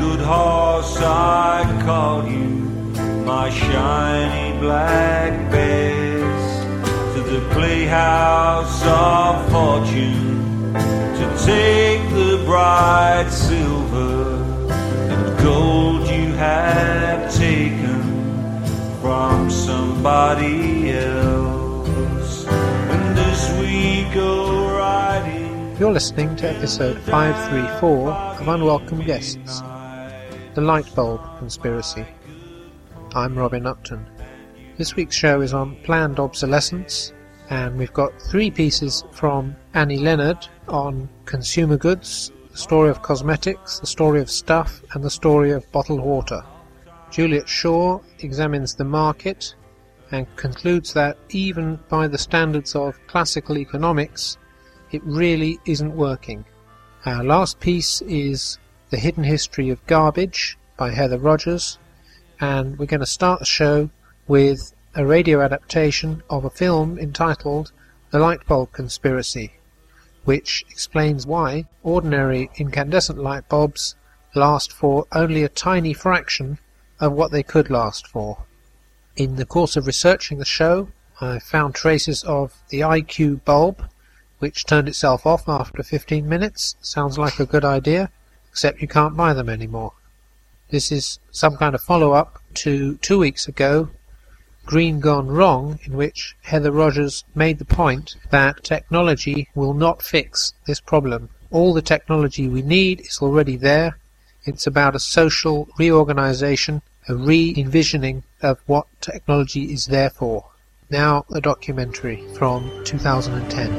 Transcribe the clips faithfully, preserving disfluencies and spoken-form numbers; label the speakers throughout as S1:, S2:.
S1: good horse, I call you, my shiny black bears, to the playhouse of fortune, to take the bright silver and gold you have taken from somebody else. And as we go riding...
S2: You're listening to episode five thirty-four of Unwelcome Guests, The Light Bulb Conspiracy. I'm Robin Upton. This week's show is on planned obsolescence, and we've got three pieces from Annie Leonard on consumer goods, the story of cosmetics, the story of stuff, and the story of bottled water. Juliet Shaw examines the market and concludes that even by the standards of classical economics, it really isn't working. Our last piece is The Hidden History of Garbage by Heather Rogers, and we're going to start the show with a radio adaptation of a film entitled The Light Bulb Conspiracy, which explains why ordinary incandescent light bulbs last for only a tiny fraction of what they could last for. In the course of researching the show, I found traces of the I Q bulb, which turned itself off after fifteen minutes. Sounds like a good idea, except you can't buy them anymore. This is some kind of follow-up to two weeks ago, Green Gone Wrong, in which Heather Rogers made the point that technology will not fix this problem. All the technology we need is already there. It's about a social reorganization, a re-envisioning of what technology is there for. Now, a documentary from two thousand ten.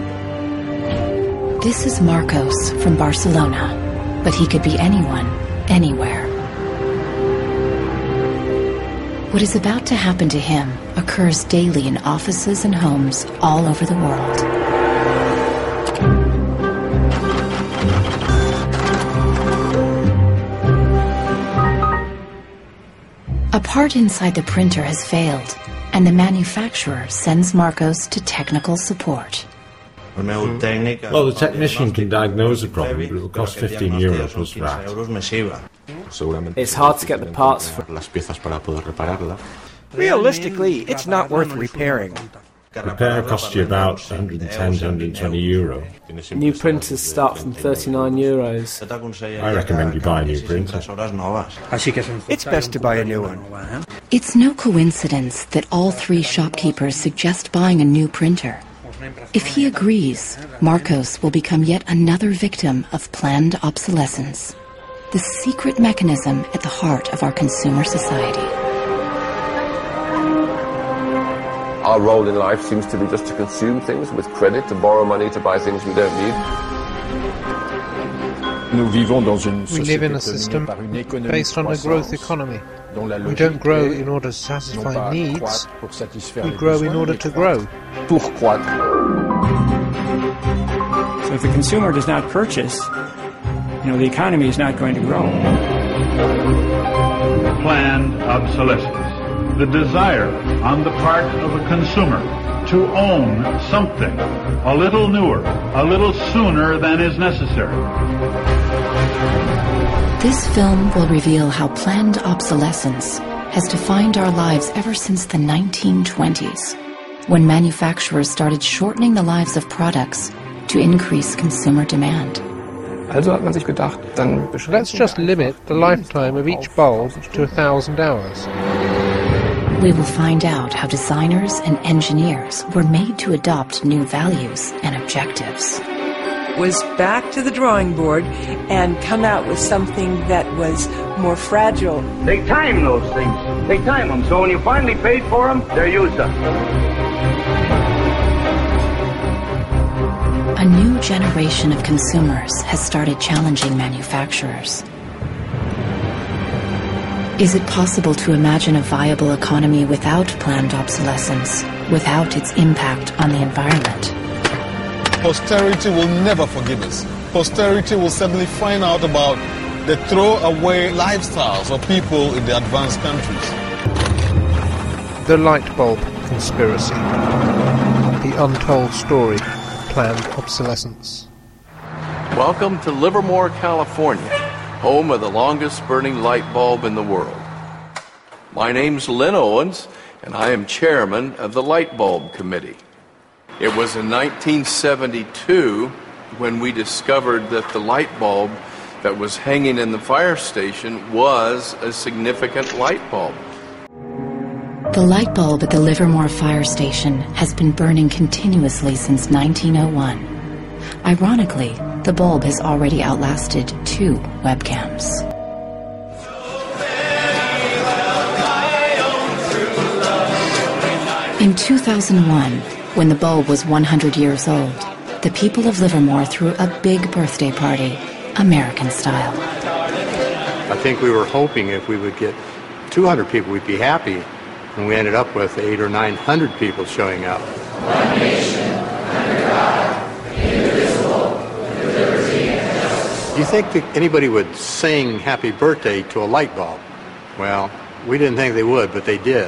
S3: This is Marcos from Barcelona, but he could be anyone, anywhere. What is about to happen to him occurs daily in offices and homes all over the world. A part inside the printer has failed, and the manufacturer sends Marcos to technical support.
S4: Well, the technician can diagnose the problem, but it will cost fifteen euros plus V A T.
S5: It's hard to get the parts for. Realistically, it's not worth repairing.
S4: Repair costs you about one hundred ten to one hundred twenty euro.
S5: New printers start from thirty-nine euros.
S4: I recommend you buy a new printer.
S6: It's best to buy a new one.
S3: It's no coincidence that all three shopkeepers suggest buying a new printer. If he agrees, Marcos will become yet another victim of planned obsolescence, the secret mechanism at the heart of our consumer society.
S7: Our role in life seems to be just to consume things with credit, to borrow money to buy things we don't need.
S2: We live in a system based on a growth economy. We don't grow in order to satisfy needs, we grow in order to grow.
S6: So if the consumer does not purchase, you know, the economy is not going to grow.
S8: Planned obsolescence. The desire on the part of a consumer to own something a little newer, a little sooner than is necessary.
S3: This film will reveal how planned obsolescence has defined our lives ever since the nineteen twenties, when manufacturers started shortening the lives of products to increase consumer demand.
S2: Let's just limit the lifetime of each bulb to a thousand hours.
S3: We will find out how designers and engineers were made to adopt new values and objectives.
S9: Was back to the drawing board and come out with something that was more fragile.
S10: They time those things. They time them, so when you finally paid for them, they're used up.
S3: A new generation of consumers has started challenging manufacturers. Is it possible to imagine a viable economy without planned obsolescence, without its impact on the environment?
S11: Posterity will never forgive us. Posterity will suddenly find out about the throwaway lifestyles of people in the advanced countries.
S2: The Light Bulb Conspiracy. The untold story of planned obsolescence.
S7: Welcome to Livermore, California,
S12: home of the longest burning light bulb in the world. My name's Lynn Owens, and I am chairman of the Light Bulb Committee. It was in nineteen seventy-two when we discovered that the light bulb that was hanging in the fire station was a significant light bulb.
S3: The light bulb at the Livermore Fire Station has been burning continuously since nineteen oh one. Ironically, the bulb has already outlasted two webcams. In two thousand one, when the bulb was one hundred years old, the people of Livermore threw a big birthday party, American style.
S13: I think we were hoping if we would get two hundred people, we'd be happy, and we ended up with eight or nine hundred people showing up.
S14: One nation, under God, indivisible, with liberty and justice.
S13: Do you think that anybody would sing happy birthday to a light bulb? Well, we didn't think they would, but they did.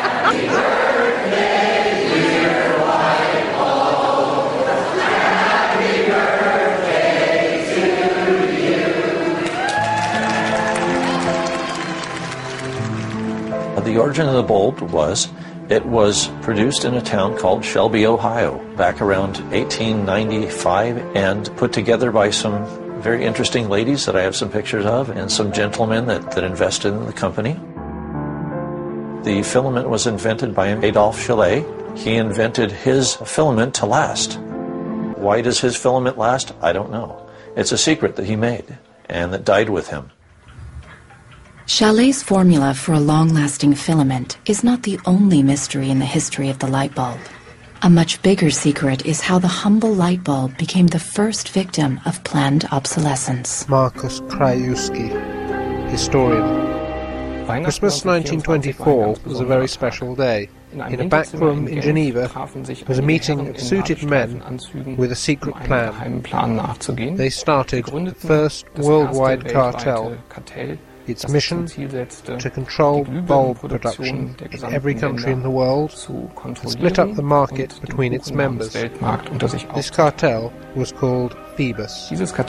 S15: The origin of the bulb was, it was produced in a town called Shelby, Ohio, back around eighteen ninety-five, and put together by some very interesting ladies that I have some pictures of, and some gentlemen that, that invested in the company. The filament was invented by Adolphe Chaillet. He invented his filament to last. Why does his filament last? I don't know. It's a secret that he made, and that died with him.
S3: Chaillet's formula for a long-lasting filament is not the only mystery in the history of the light bulb. A much bigger secret is how the humble light bulb became the first victim of planned obsolescence.
S2: Markus Krajewski, historian. Christmas nineteen twenty-four was a very special day. In a back room in Geneva was a meeting of suited men with a secret plan. They started the first worldwide cartel. Its mission, to control bulb production in every country in the world, and split up the market between its members. This cartel was called Phoebus.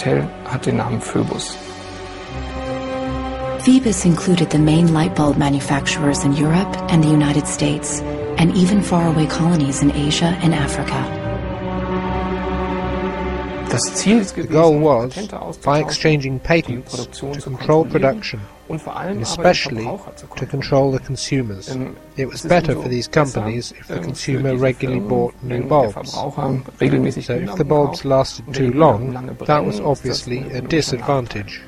S3: Phoebus included the main light bulb manufacturers in Europe and the United States, and even faraway colonies in Asia and Africa.
S2: The goal was, by exchanging patents, to control production, and especially to control the consumers. It was better for these companies if the consumer regularly bought new bulbs. So if the bulbs lasted too long, that was obviously a disadvantage.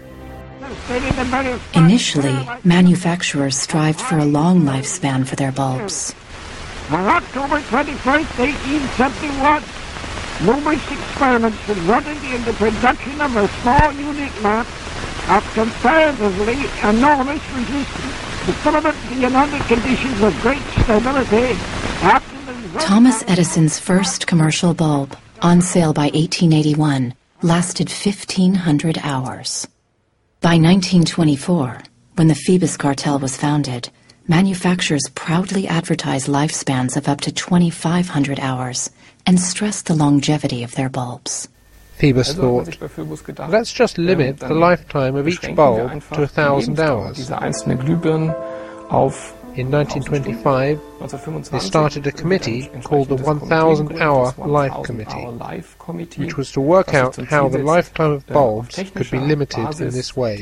S3: Initially, manufacturers strived for a long lifespan for their bulbs.
S16: On October twenty-first, eighteen seventy-one, numerous experiments resulted in the production of a small unique lamp of comparatively enormous resistance, the filament being under conditions of great stability.
S3: Thomas Edison's first commercial bulb, on sale by eighteen eighty-one, lasted fifteen hundred hours. By nineteen twenty-four, when the Phoebus cartel was founded, manufacturers proudly advertised lifespans of up to twenty-five hundred hours and stressed the longevity of their bulbs.
S2: Phoebus thought, let's just limit the lifetime of each bulb to a thousand hours. In nineteen twenty-five, they started a committee called the one thousand hour Life Committee, which was to work out how the lifetime of bulbs could be limited in this way.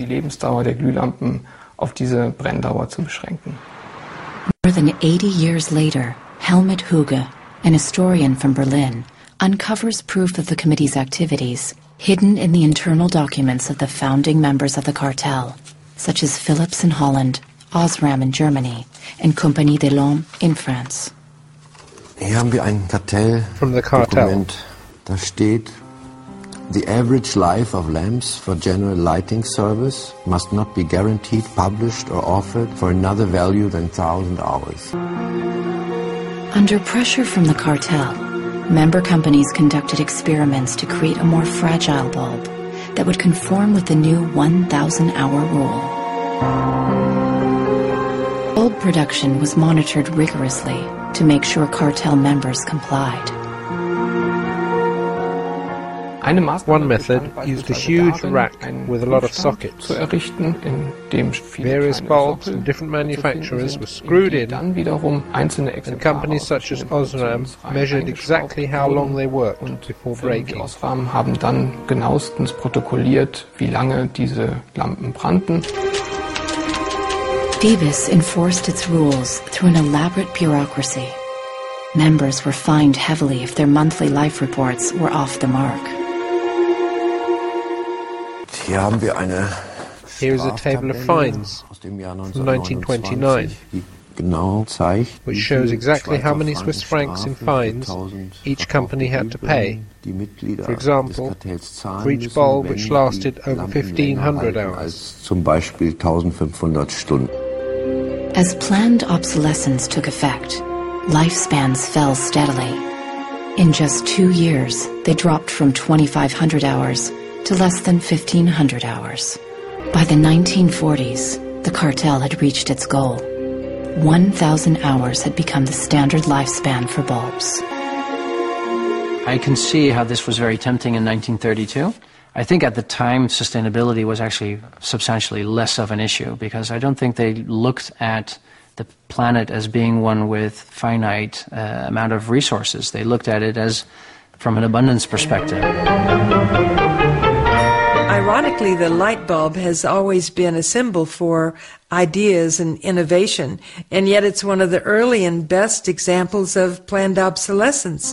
S3: More than eighty years later, Helmut Hüge, an historian from Berlin, uncovers proof of the committee's activities hidden in the internal documents of the founding members of the cartel, such as Philips in Holland, Osram in Germany, and Compagnie des Lampes in France.
S17: Hier haben wir ein Kartelldokument. Da steht, the average life of lamps for general lighting service must not be guaranteed, published or offered for another value than one thousand hours.
S3: Under pressure from the cartel, member companies conducted experiments to create a more fragile bulb that would conform with the new one thousand hour rule. Bulb production was monitored rigorously to make sure cartel members complied.
S2: One method used a huge rack with a lot of sockets. Various bulbs from different manufacturers were screwed in, and companies such as Osram measured exactly how long they worked before breaking.
S18: Osram haben dann genauestens protokolliert, wie lange diese Lampen brannten.
S3: Phoebus enforced its rules through an elaborate bureaucracy. Members were fined heavily if their monthly life reports were off the mark.
S17: Hier haben wir eine
S2: Here is a table of fines from nineteen twenty-nine, which shows exactly how many Swiss francs in fines each company had to pay. For example, for each bulb which lasted over fifteen hundred hours.
S17: Zum Beispiel fifteen hundred Stunden.
S3: As planned obsolescence took effect, lifespans fell steadily. In just two years, they dropped from twenty-five hundred hours to less than fifteen hundred hours. By the nineteen forties, the cartel had reached its goal. one thousand hours had become the standard lifespan for bulbs.
S19: I can see how this was very tempting in nineteen thirty-two. I think at the time sustainability was actually substantially less of an issue, because I don't think they looked at the planet as being one with finite uh, amount of resources. They looked at it as from an abundance perspective.
S9: Ironically, the light bulb has always been a symbol for ideas and innovation, and yet it's one of the early and best examples of planned obsolescence.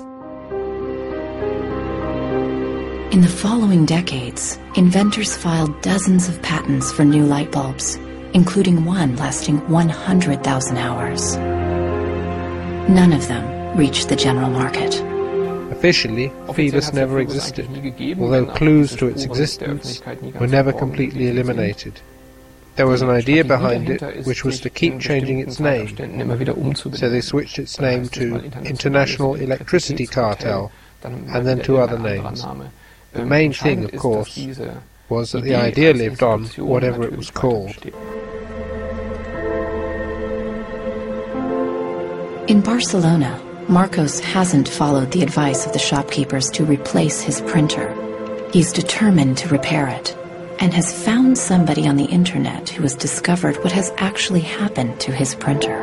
S3: In the following decades, inventors filed dozens of patents for new light bulbs, including one lasting one hundred thousand hours. None of them reached the general market.
S2: Officially, Phoebus never existed, although clues to its existence were never completely eliminated. There was an idea behind it, which was to keep changing its name, so they switched its name to International Electricity Cartel, and then to other names. The main thing, of course, was that the idea lived on, whatever it was called.
S3: In Barcelona, Marcos hasn't followed the advice of the shopkeepers to replace his printer. He's determined to repair it, and has found somebody on the internet who has discovered what has actually happened to his printer.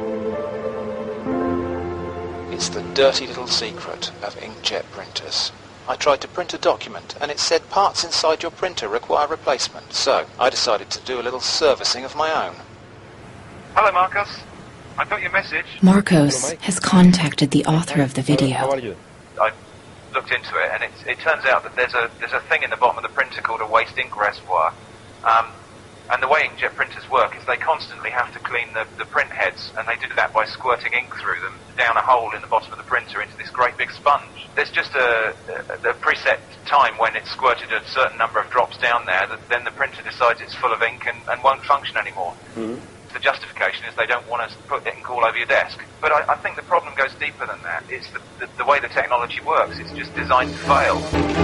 S20: It's the dirty little secret of inkjet printers. I tried to print a document, and it said parts inside your printer require replacement, so I decided to do a little servicing of my own.
S10: Hello, Marcos. I got your message.
S3: Marcos has contacted the author of the video.
S10: How are you? I looked into it, and it, it turns out that there's a there's a thing in the bottom of the printer called a waste ink reservoir. Um, and the way inkjet printers work is they constantly have to clean the, the print heads, and they do that by squirting ink through them down a hole in the bottom of the printer into this great big sponge. There's just a, a, a preset time when it's squirted a certain number of drops down there that then the printer decides it's full of ink and, and won't function anymore. Mm-hmm. The justification is they don't want us to put ink all over your desk. But I, I think the problem goes deeper than that. It's the, the, the way the technology works. It's just designed to fail.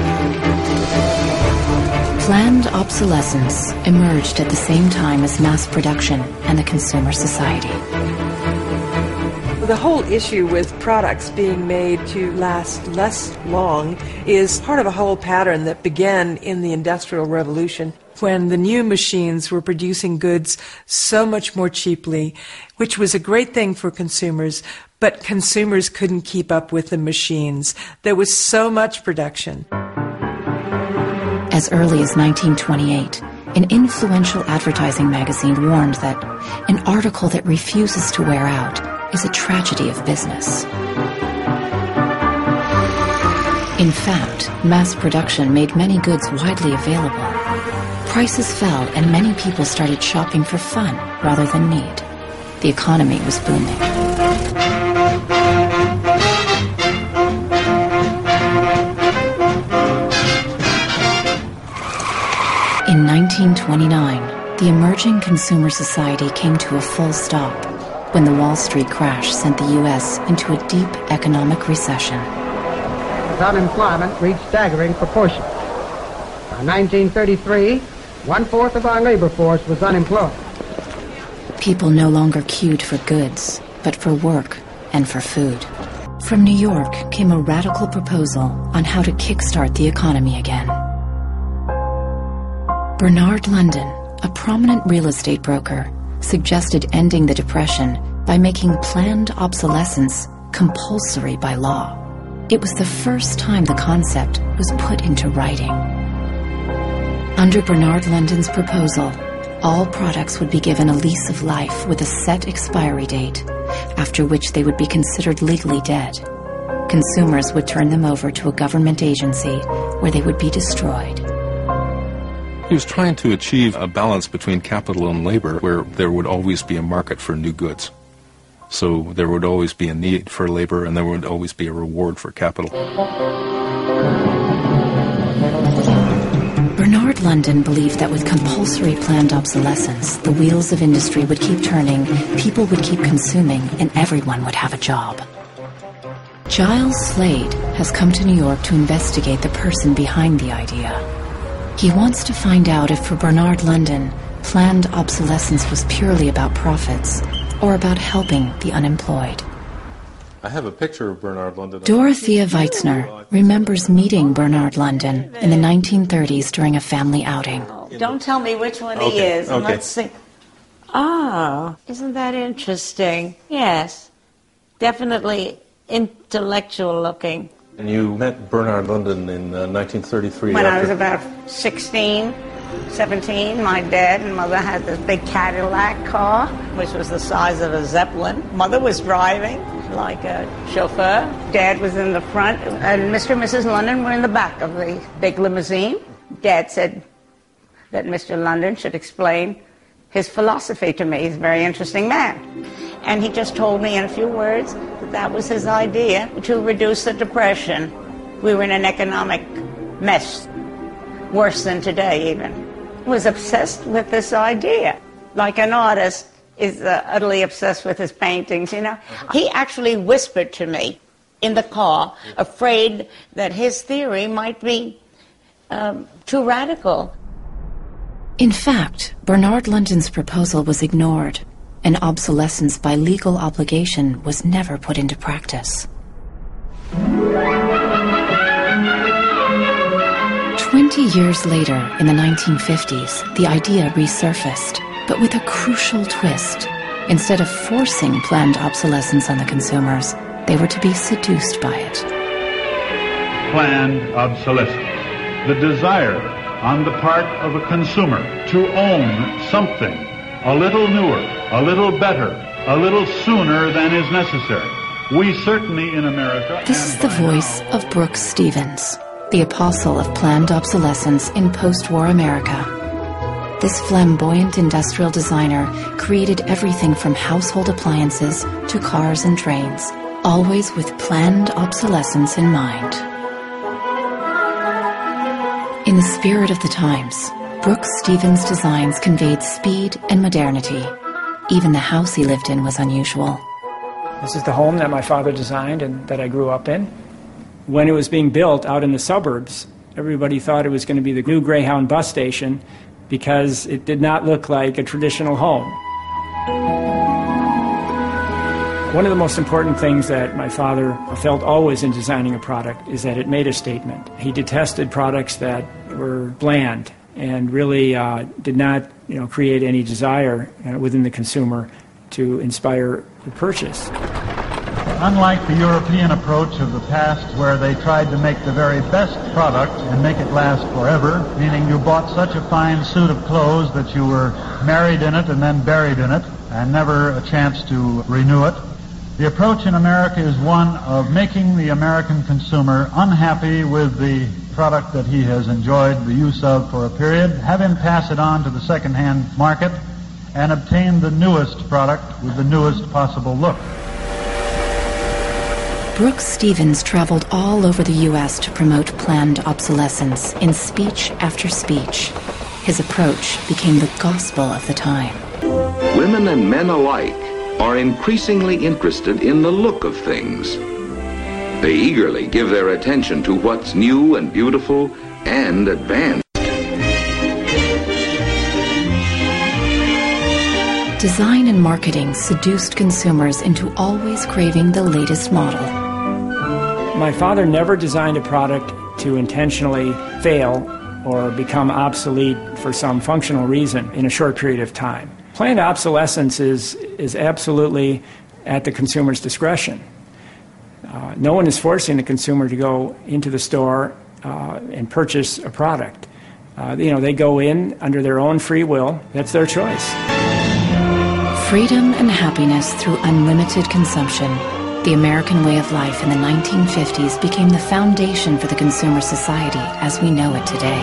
S3: Planned obsolescence emerged at the same time as mass production and the consumer society.
S9: The whole issue with products being made to last less long is part of a whole pattern that began in the Industrial Revolution, when the new machines were producing goods so much more cheaply, which was a great thing for consumers, but consumers couldn't keep up with the machines. There was so much production.
S3: As early as nineteen twenty-eight, an influential advertising magazine warned that an article that refuses to wear out is a tragedy of business. In fact, mass production made many goods widely available. Prices fell and many people started shopping for fun rather than need. The economy was booming. In nineteen twenty-nine, the emerging consumer society came to a full stop when the Wall Street crash sent the U S into a deep economic recession.
S21: Unemployment reached staggering proportions. By nineteen thirty-three, one-fourth of our labor force was unemployed.
S3: People no longer queued for goods, but for work and for food. From New York came a radical proposal on how to kickstart the economy again. Bernard London, a prominent real estate broker, suggested ending the Depression by making planned obsolescence compulsory by law. It was the first time the concept was put into writing. Under Bernard London's proposal, all products would be given a lease of life with a set expiry date, after which they would be considered legally dead. Consumers would turn them over to a government agency where they would be destroyed.
S1: He was trying to achieve a balance between capital and labor where there would always be a market for new goods. So there would always be a need for labor and there would always be a reward for capital.
S3: Bernard London believed that with compulsory planned obsolescence, the wheels of industry would keep turning, people would keep consuming, and everyone would have a job. Giles Slade has come to New York to investigate the person behind the idea. He wants to find out if for Bernard London, planned obsolescence was purely about profits or about helping the unemployed.
S1: I have a picture of Bernard London.
S3: Dorothea Weitzner remembers meeting Bernard London in the nineteen thirties during a family outing.
S22: Don't tell me which one
S1: Okay,
S22: he is.
S1: okay.
S22: Let's see. Oh, isn't that interesting? Yes. Definitely intellectual looking.
S1: And you met Bernard London in uh, nineteen thirty-three.
S22: When I
S1: after-
S22: was about sixteen, seventeen, my dad and mother had this big Cadillac car, which was the size of a Zeppelin. Mother was driving like a chauffeur. Dad was in the front, and Mister and Missus London were in the back of the big limousine. Dad said that Mister London should explain his philosophy to me. He's a very interesting man. And he just told me in a few words that that was his idea to reduce the Depression. We were in an economic mess, worse than today even. He was obsessed with this idea, like an artist is uh, utterly obsessed with his paintings, you know. He actually whispered to me in the car, afraid that his theory might be um, too radical.
S3: In fact, Bernard London's proposal was ignored, and obsolescence by legal obligation was never put into practice. Twenty years later, in the nineteen fifties, the idea resurfaced, but with a crucial twist. Instead of forcing planned obsolescence on the consumers, they were to be seduced by it.
S8: Planned obsolescence. The desire on the part of a consumer to own something a little newer, a little better, a little sooner than is necessary. We certainly in America...
S3: This is the voice of Brooks Stevens, the apostle of planned obsolescence in post-war America. This flamboyant industrial designer created everything from household appliances to cars and trains, always with planned obsolescence in mind. In the spirit of the times, Brooks Stevens' designs conveyed speed and modernity. Even the house he lived in was unusual.
S6: This is the home that my father designed and that I grew up in. When it was being built out in the suburbs, everybody thought it was going to be the new Greyhound bus station because it did not look like a traditional home. One of the most important things that my father felt always in designing a product is that it made a statement. He detested products that were bland and really uh, did not, you know, create any desire uh, within the consumer to inspire the purchase.
S23: Unlike the European approach of the past where they tried to make the very best product and make it last forever, meaning you bought such a fine suit of clothes that you were married in it and then buried in it and never a chance to renew it, the approach in America is one of making the American consumer unhappy with the product that he has enjoyed the use of for a period, have him pass it on to the second-hand market, and obtain the newest product with the newest possible look.
S3: Brooks Stevens traveled all over the U S to promote planned obsolescence in speech after speech. His approach became the gospel of the time.
S24: Women and men alike are increasingly interested in the look of things. They eagerly give their attention to what's new and beautiful and advanced.
S3: Design and marketing seduced consumers into always craving the latest model.
S6: My father never designed a product to intentionally fail or become obsolete for some functional reason in a short period of time. Planned obsolescence is, is absolutely at the consumer's discretion. Uh, no one is forcing the consumer to go into the store uh, and purchase a product. Uh, you know, they go in under their own free will. That's their choice.
S3: Freedom and happiness through unlimited consumption. The American way of life in the nineteen fifties became the foundation for the consumer society as we know it today.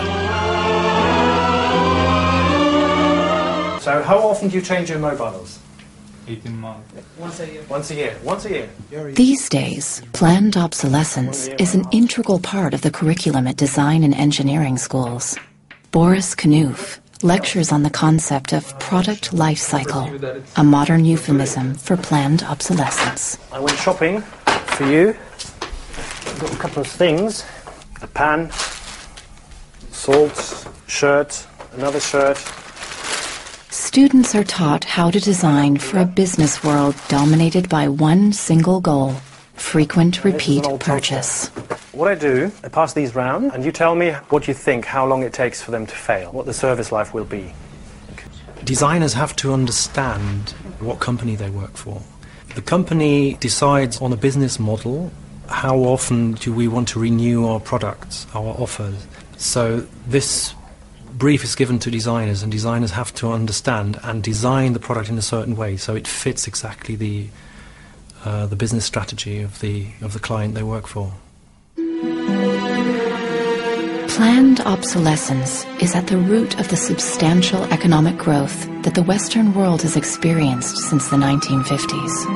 S4: So how often do you change your mobiles?
S5: eighteen months.
S4: Once a year. Once a year. Once a year.
S3: These days, planned obsolescence is an integral part of the curriculum at design and engineering schools. Boris Knuth lectures on the concept of product life cycle, a modern euphemism for planned obsolescence.
S4: I went shopping for you. I've got a couple of things. A pan, salt, shirt, another shirt.
S3: Students are taught how to design for a business world dominated by one single goal, frequent repeat purchase.
S4: What I do, I pass these round, and you tell me what you think, how long it takes for them to fail, what the service life will be.
S7: Designers have to understand what company they work for. The company decides on a business model, how often do we want to renew our products, our offers. So this brief is given to designers, and designers have to understand and design the product in a certain way so it fits exactly the uh, the business strategy of the of the client they work for.
S3: Planned obsolescence is at the root of the substantial economic growth that the Western world has experienced since the nineteen fifties.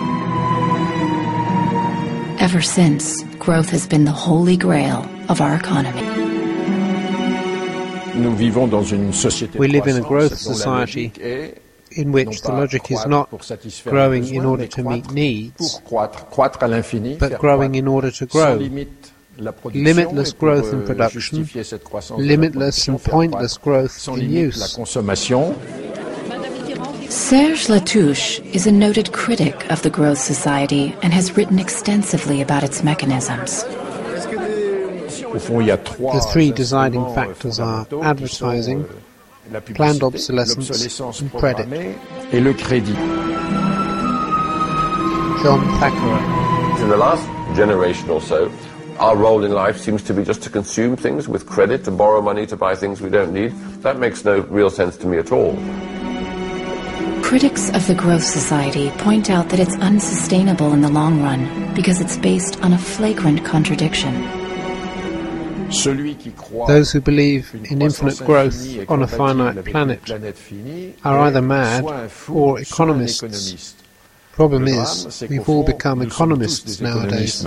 S3: Ever since, growth has been the holy grail of our economy.
S2: We live in a growth society in which the logic is not growing in order to meet needs, but growing in order to grow. Limitless growth in production, limitless and pointless growth in use.
S3: Serge Latouche is a noted critic of the growth society and has written extensively about its mechanisms.
S2: The three deciding factors are advertising, planned obsolescence, and credit. John Thackeray.
S11: In the last generation or so, our role in life seems to be just to consume things with credit, to borrow money to buy things we don't need. That makes no real sense to me at all.
S3: Critics of the growth society point out that it's unsustainable in the long run because it's based on a flagrant contradiction.
S2: Those who believe in infinite growth on a finite planet are either mad or economists. Problem is, we've all become economists nowadays.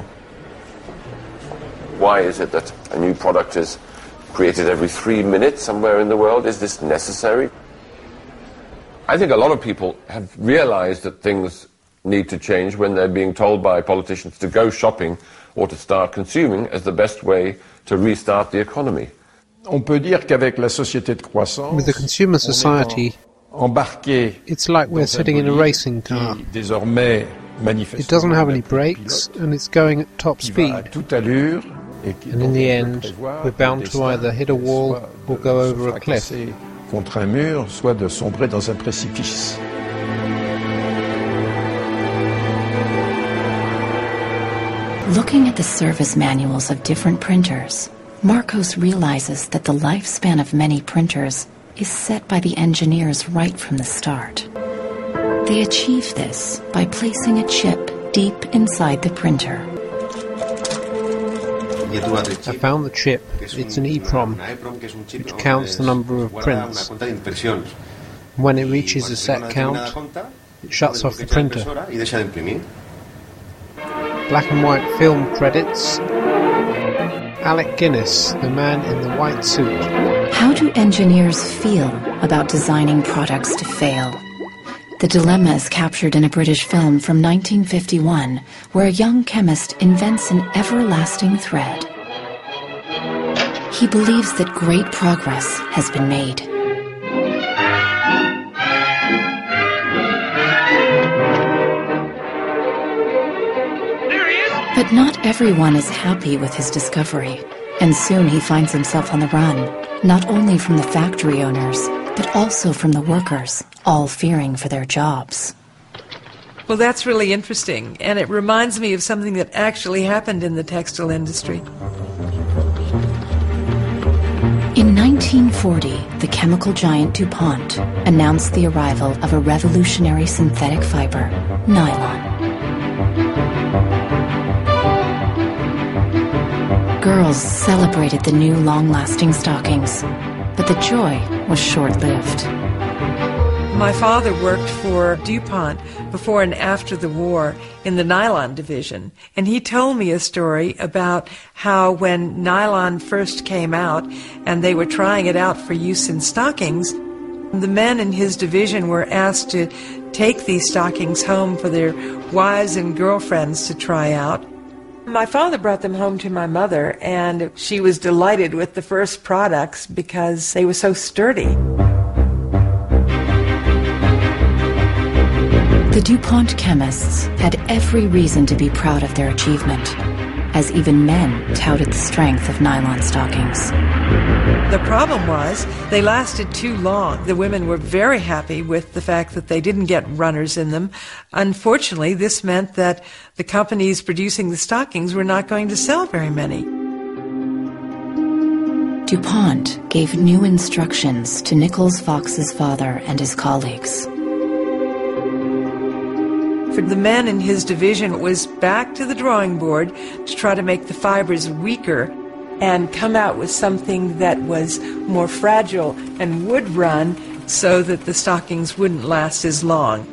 S11: Why is it that a new product is created every three minutes somewhere in the world? Is this necessary? I think a lot of people have realized that things need to change when they're being told by politicians to go shopping or to start consuming as the best way to restart the economy.
S2: With the consumer society, it's like we're sitting in a racing car. It doesn't have any brakes, and it's going at top speed. And in the end, we're bound to either hit a wall or go over a cliff.
S3: Looking at the service manuals of different printers, Marcos realizes that the lifespan of many printers is set by the engineers right from the start. They achieve this by placing a chip deep inside the printer.
S2: I found the chip. It's an EEPROM, which counts the number of prints. When it reaches a set count, it shuts off the printer. Black and white film credits. Alec Guinness, the man in the white suit.
S3: How do engineers feel about designing products to fail? The dilemma is captured in a British film from nineteen fifty-one, where a young chemist invents an everlasting thread. He believes that great progress has been made. But But not everyone is happy with his discovery, and soon he finds himself on the run, not only from the factory owners, but also from the workers, all fearing for their jobs.
S9: Well, that's really interesting, and it reminds me of something that actually happened in the textile industry.
S3: In nineteen forty, the chemical giant DuPont announced the arrival of a revolutionary synthetic fiber, nylon. Girls celebrated the new long-lasting stockings, but the joy was short-lived.
S9: My father worked for DuPont before and after the war in the nylon division, and he told me a story about how when nylon first came out and they were trying it out for use in stockings, the men in his division were asked to take these stockings home for their wives and girlfriends to try out. My father brought them home to my mother, and she was delighted with the first products because they were so sturdy.
S3: The DuPont chemists had every reason to be proud of their achievement, as even men touted the strength of nylon stockings.
S9: The problem was they lasted too long. The women were very happy with the fact that they didn't get runners in them. Unfortunately, this meant that the companies producing the stockings were not going to sell very many.
S3: DuPont gave new instructions to Nichols Fox's father and his colleagues.
S9: For the men in his division, it was back to the drawing board to try to make the fibers weaker and come out with something that was more fragile and would run so that the stockings wouldn't last as long.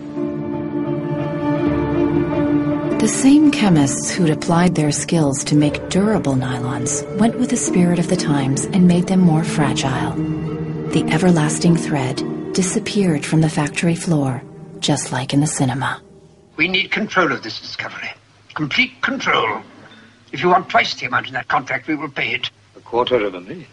S3: The same chemists who'd applied their skills to make durable nylons went with the spirit of the times and made them more fragile. The everlasting thread disappeared from the factory floor, just like in the cinema.
S5: We need control of this discovery. Complete control. If you want twice the amount in that contract, we will pay it.
S12: A quarter of a million.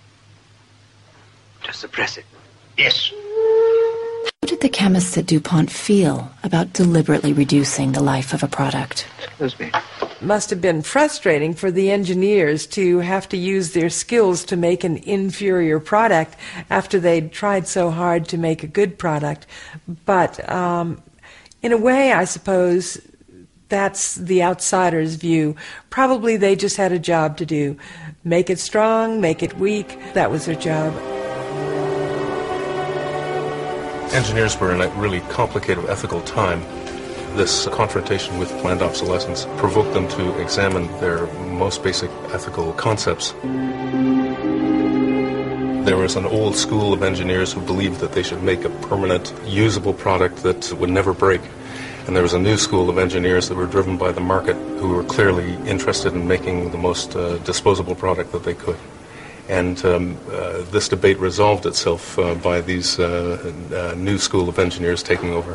S5: To suppress it. Yes.
S3: How did the chemists at DuPont feel about deliberately reducing the life of a product?
S5: Excuse me.
S9: Must have been frustrating for the engineers to have to use their skills to make an inferior product after they'd tried so hard to make a good product. But um, in a way, I suppose that's the outsider's view. Probably they just had a job to do. Make it strong, make it weak. That was their job.
S1: Engineers were in a really complicated ethical time. This confrontation with planned obsolescence provoked them to examine their most basic ethical concepts. There was an old school of engineers who believed that they should make a permanent, usable product that would never break. And there was a new school of engineers that were driven by the market who were clearly interested in making the most uh, disposable product that they could. And um, uh, this debate resolved itself uh, by these uh, uh, new school of engineers taking over.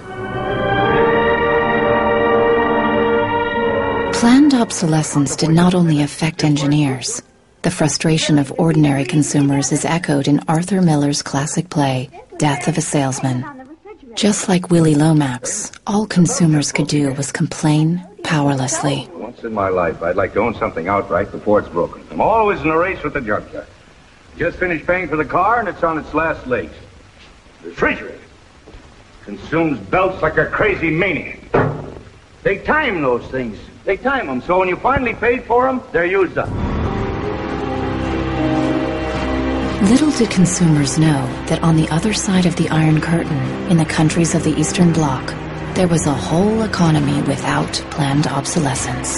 S3: Planned obsolescence did not only affect engineers. The frustration of ordinary consumers is echoed in Arthur Miller's classic play, Death of a Salesman. Just like Willie Lomax, all consumers could do was complain powerlessly.
S12: Once in my life, I'd like to own something outright before it's broken. I'm always in a race with the junkyard. Just finished paying for the car, and it's on its last legs. The refrigerator consumes belts like a crazy maniac. They time those things. They time them, so when you finally paid for them, they're used up.
S3: Little did consumers know that on the other side of the Iron Curtain, in the countries of the Eastern Bloc, there was a whole economy without planned obsolescence.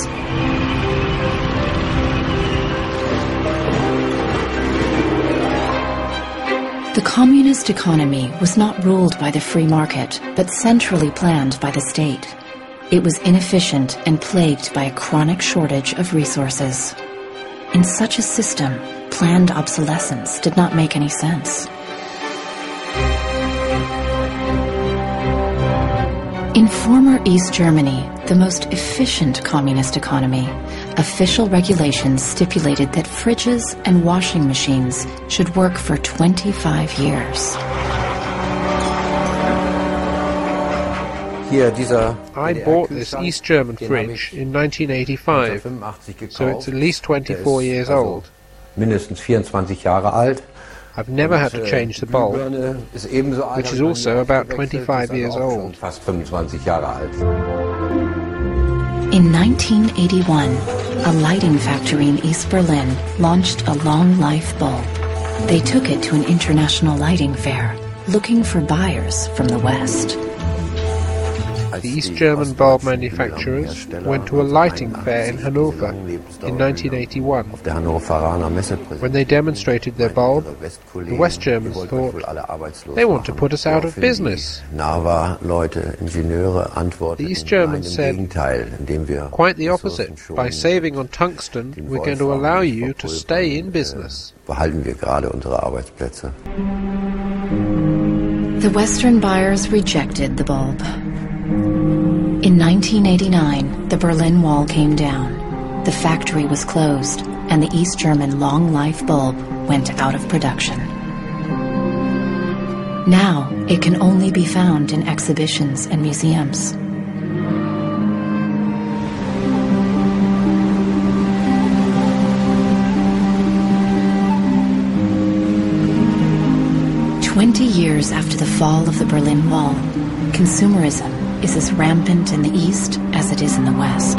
S3: The communist economy was not ruled by the free market, but centrally planned by the state. It was inefficient and plagued by a chronic shortage of resources. In such a system, planned obsolescence did not make any sense. In former East Germany, the most efficient communist economy, official regulations stipulated that fridges and washing machines should work for twenty-five years.
S2: I bought this East German fridge in nineteen eighty-five, so it's at least twenty-four years old.
S17: Mindestens vierundzwanzig Jahre alt.
S2: I've never had to change the bulb, which is also about twenty-five years old.
S17: Fast fünfundzwanzig Jahre alt.
S3: In nineteen eighty-one, a lighting factory in East Berlin launched a long-life bulb. They took it to an international lighting fair, looking for buyers from the West.
S2: The East German bulb manufacturers went to a lighting fair in Hanover in nineteen eighty-one. When they demonstrated their bulb, the West Germans thought, they want to put us out of business. The East Germans said, quite the opposite. By saving on tungsten, we're going to allow you to stay in business.
S3: The Western buyers rejected the bulb. In nineteen eighty-nine, the Berlin Wall came down. The factory was closed, and the East German long-life bulb went out of production. Now, it can only be found in exhibitions and museums. Twenty years after the fall of the Berlin Wall, consumerism is as rampant in the East as it is in the West.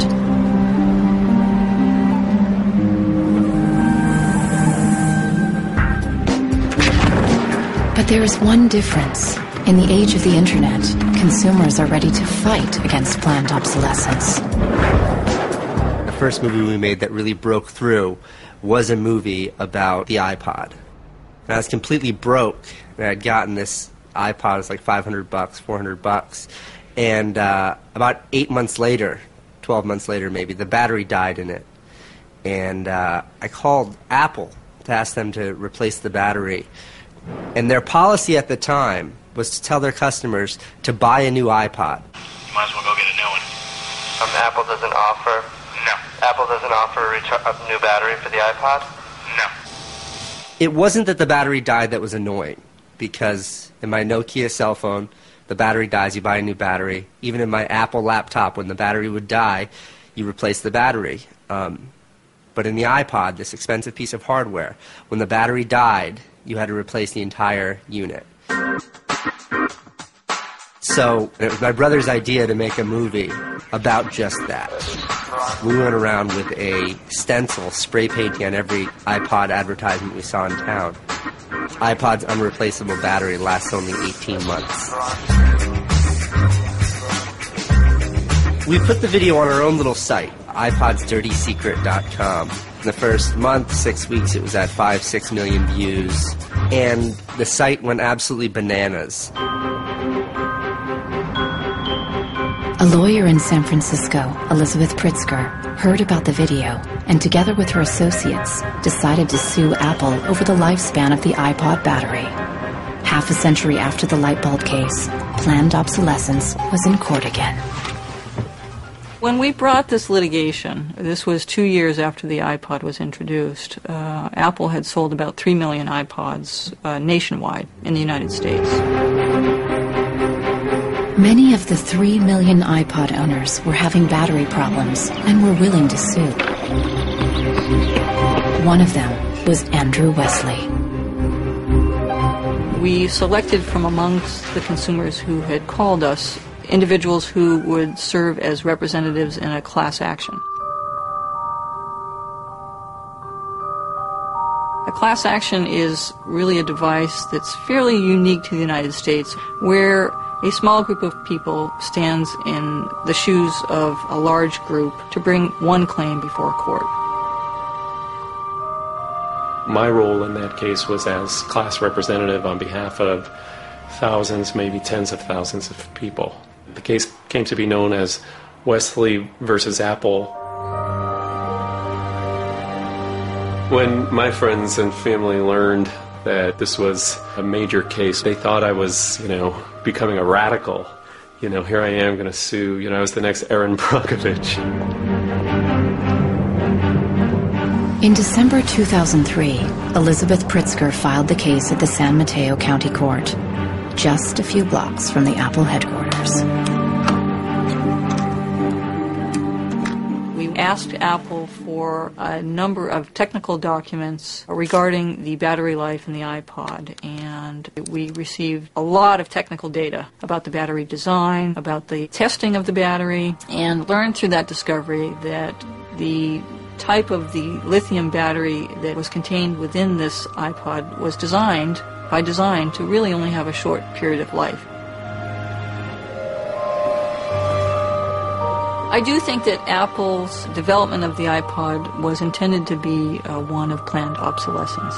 S3: But there is one difference. In the age of the internet, consumers are ready to fight against planned obsolescence.
S13: The first movie we made that really broke through was a movie about the iPod. And I was completely broke. And I had gotten this iPod, it was like five hundred bucks, four hundred bucks. And uh, about eight months later, twelve months later maybe, the battery died in it. And uh, I called Apple to ask them to replace the battery. And their policy at the time was to tell their customers to buy a new iPod.
S10: You might as well go get a new one. Um, Apple doesn't offer... No. Apple doesn't offer a, retur- a new battery for the iPod? No.
S13: It wasn't that the battery died that was annoying, because in my Nokia cell phone, the battery dies, you buy a new battery. Even in my Apple laptop, when the battery would die, you replace the battery. Um, but in the iPod, this expensive piece of hardware, when the battery died, you had to replace the entire unit. So it was my brother's idea to make a movie about just that. We went around with a stencil, spray painting on every iPod advertisement we saw in town. iPod's unreplaceable battery lasts only eighteen months. We put the video on our own little site, i pods dirty secret dot com. In the first month, six weeks, it was at five, six million views, and the site went absolutely bananas.
S3: A lawyer in San Francisco, Elizabeth Pritzker, heard about the video and together with her associates decided to sue Apple over the lifespan of the iPod battery. Half a century after the light bulb case, planned obsolescence was in court again.
S14: When we brought this litigation, this was two years after the iPod was introduced, uh, Apple had sold about three million iPods uh, nationwide in the United States.
S3: Many of the three million iPod owners were having battery problems and were willing to sue. One of them was Andrew Wesley.
S14: We selected from amongst the consumers who had called us individuals who would serve as representatives in a class action. A class action is really a device that's fairly unique to the United States, where a small group of people stands in the shoes of a large group to bring one claim before a court.
S15: My role in that case was as class representative on behalf of thousands, maybe tens of thousands of people. The case came to be known as Wesley versus Apple. When my friends and family learned that this was a major case, they thought I was, you know, becoming a radical. You know, here I am going to sue. You know, I was the next Erin Brockovich.
S3: In December two thousand three, Elizabeth Pritzker filed the case at the San Mateo County Court, just a few blocks from the Apple headquarters.
S14: asked Apple for a number of technical documents regarding the battery life in the iPod, and we received a lot of technical data about the battery design, about the testing of the battery, and learned through that discovery that the type of the lithium battery that was contained within this iPod was designed, by design, to really only have a short period of life. I do think that Apple's development of the iPod was intended to be uh, one of planned obsolescence.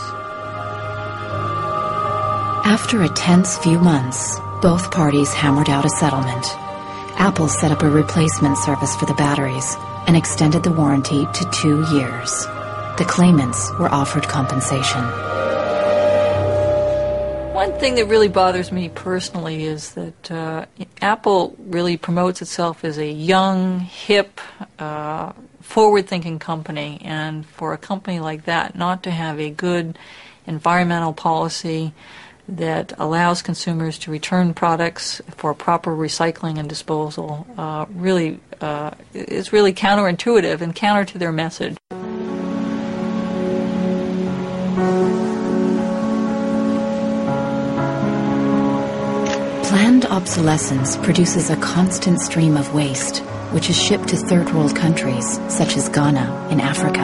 S3: After a tense few months, both parties hammered out a settlement. Apple set up a replacement service for the batteries and extended the warranty to two years. The claimants were offered compensation.
S14: One thing that really bothers me personally is that uh, Apple really promotes itself as a young, hip, uh, forward-thinking company, and for a company like that not to have a good environmental policy that allows consumers to return products for proper recycling and disposal uh, really uh, is really counterintuitive and counter to their message.
S3: Planned obsolescence produces a constant stream of waste, which is shipped to third world countries, such as Ghana in Africa.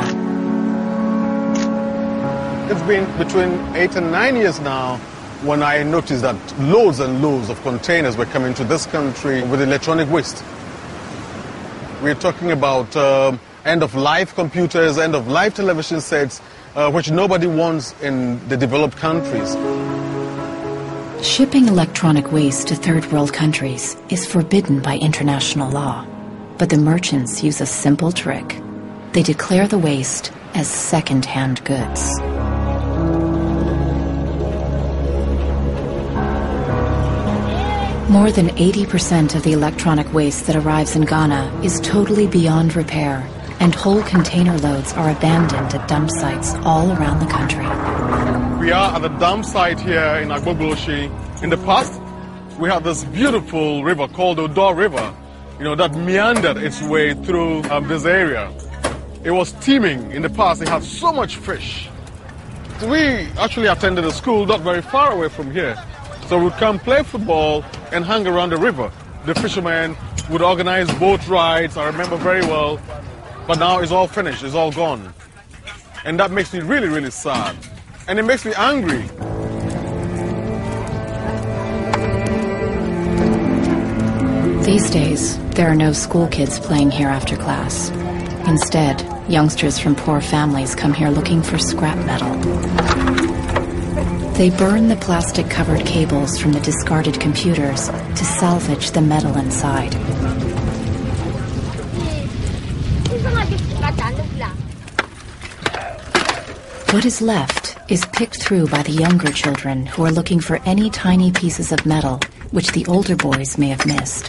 S16: It's been between eight and nine years now when I noticed that loads and loads of containers were coming to this country with electronic waste. We're talking about uh, end-of-life computers, end-of-life television sets, uh, which nobody wants in the developed countries.
S3: Shipping electronic waste to third world countries is forbidden by international law, but the merchants use a simple trick. They declare the waste as second-hand goods. More than eighty percent of the electronic waste that arrives in Ghana is totally beyond repair, and whole container loads are abandoned at dump sites all around the country.
S16: We are at the dump site here in Agbogboshi. In the past, we had this beautiful river called the Odo River, you know, that meandered its way through um, this area. It was teeming in the past. It had so much fish. We actually attended a school not very far away from here. So we'd come play football and hang around the river. The fishermen would organize boat rides, I remember very well. But now it's all finished, it's all gone. And that makes me really, really sad. And it makes me angry.
S3: These days, there are no school kids playing here after class. Instead, youngsters from poor families come here looking for scrap metal. They burn the plastic-covered cables from the discarded computers to salvage the metal inside. What is left is picked through by the younger children who are looking for any tiny pieces of metal which the older boys may have missed.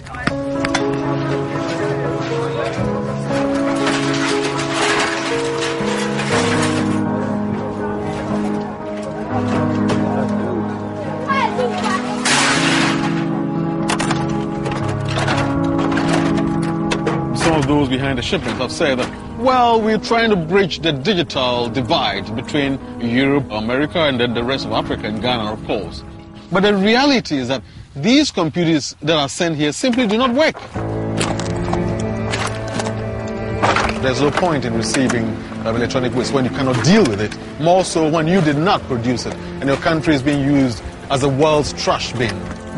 S16: Some of those behind the shipments have said that, well, we're trying to bridge the digital divide between Europe, America, and then the rest of Africa and Ghana, of course. But the reality is that these computers that are sent here simply do not work. There's no point in receiving uh, electronic waste when you cannot deal with it, more so when you did not produce it and your country is being used as the world's trash bin.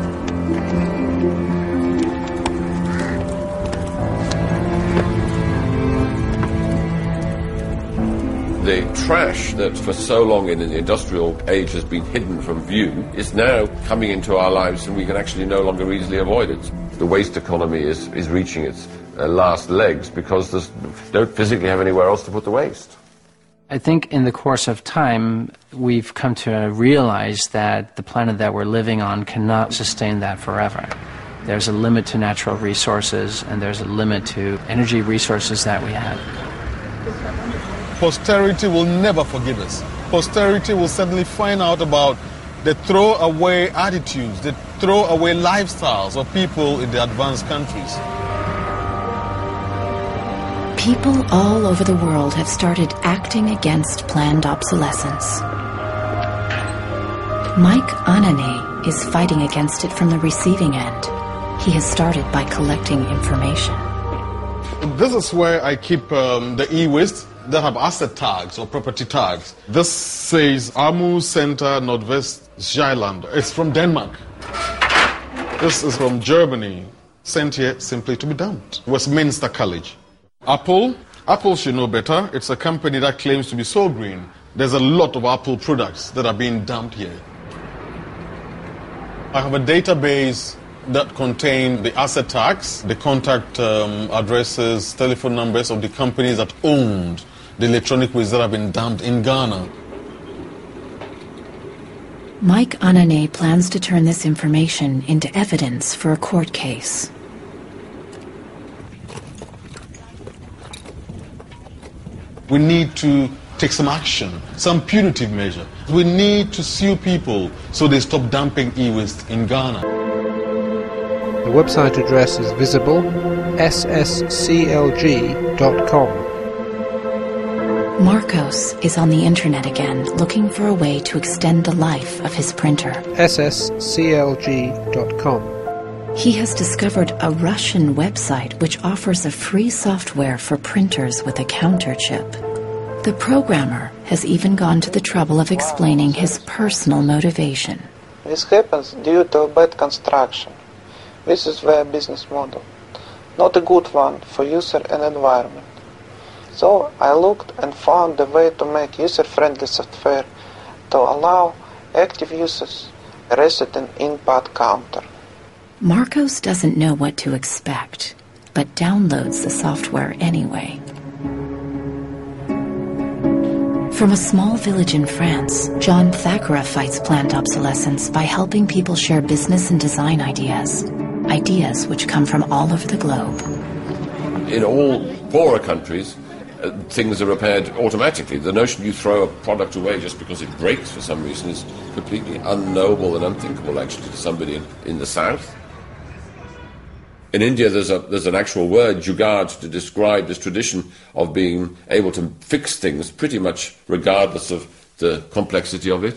S11: The trash that for so long in the industrial age has been hidden from view is now coming into our lives, and we can actually no longer easily avoid it. The waste economy is, is reaching its uh, last legs because they don't physically have anywhere else to put the waste.
S18: I think in the course of time, we've come to realize that the planet that we're living on cannot sustain that forever. There's a limit to natural resources, and there's a limit to energy resources that we have.
S16: Posterity will never forgive us. Posterity will certainly find out about the throwaway attitudes, the throwaway lifestyles of people in the advanced countries.
S3: People all over the world have started acting against planned obsolescence. Mike Anane is fighting against it from the receiving end. He has started by collecting information.
S16: This is where I keep um, the e-waste that have asset tags or property tags. This says Amu Center Nordvest Zeeland. It's from Denmark. This is from Germany, sent here simply to be dumped. Westminster College. Apple. Apple should know better. It's a company that claims to be so green. There's a lot of Apple products that are being dumped here. I have a database that contains the asset tags, the contact um, addresses, telephone numbers of the companies that owned the electronic waste that have been dumped in Ghana.
S3: Mike Anane plans to turn this information into evidence for a court case.
S16: We need to take some action, some punitive measure. We need to sue people so they stop dumping e-waste in Ghana.
S2: The website address is visible, s s c l g dot com.
S3: Marcos is on the internet again, looking for a way to extend the life of his printer.
S2: s s c l g dot com.
S3: He has discovered a Russian website which offers a free software for printers with a counter chip. The programmer has even gone to the trouble of explaining his personal motivation.
S19: This happens due to bad construction. This is their business model. Not a good one for user and environment. So I looked and found a way to make user-friendly software to allow active users a reset and input counter.
S3: Marcos doesn't know what to expect, but downloads the software anyway. From a small village in France, John Thakura fights planned obsolescence by helping people share business and design ideas, ideas which come from all over the globe.
S11: In all poorer countries, uh, things are repaired automatically. The notion you throw a product away just because it breaks for some reason is completely unknowable and unthinkable, actually, to somebody in, in the south. In India, there's, a, there's an actual word, jugaad, to describe this tradition of being able to fix things pretty much regardless of the complexity of it.